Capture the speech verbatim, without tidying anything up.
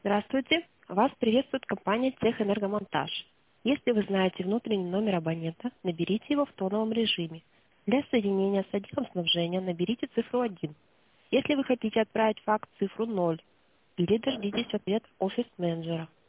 Здравствуйте. Вас приветствует компания «Техэнергомонтаж». Если вы знаете внутренний номер абонента, наберите его в тоновом режиме. Для соединения с отделом снабжения наберите цифру один. Если вы хотите отправить факс, цифру ноль. Или дождитесь ответ офис-менеджера.